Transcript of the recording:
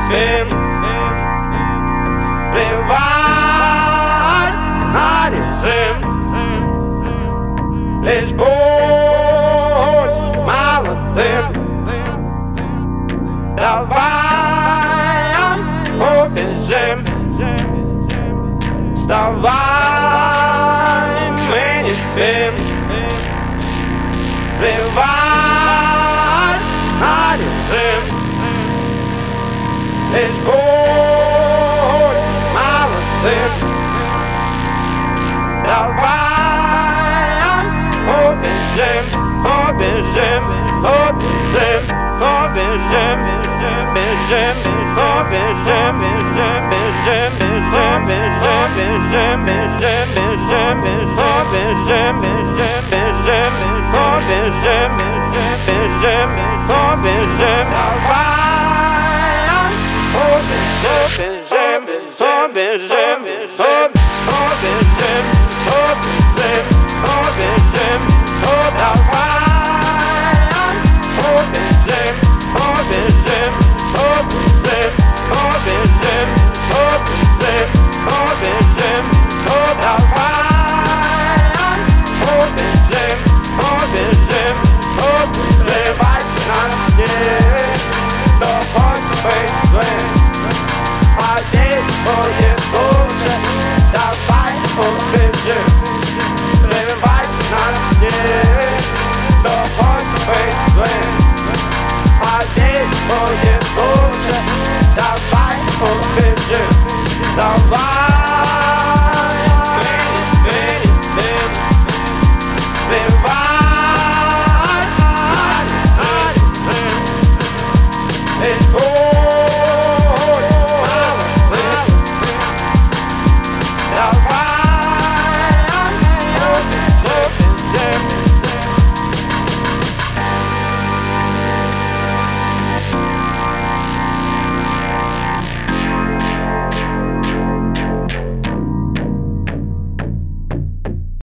свин. Плевать на режим, лишь будь молодым. Давай убежим, вставай, мы не спим. Плевать на режим, лишь будь молодым. Давай убежим, убежим, убежим, убежим, бежим, убежим, бежим, бежим, бежим, бежим, бежим, бежим, бежим, бежим, бежим, бежим, бежим, бежим, давай убежим, убежим, убежим.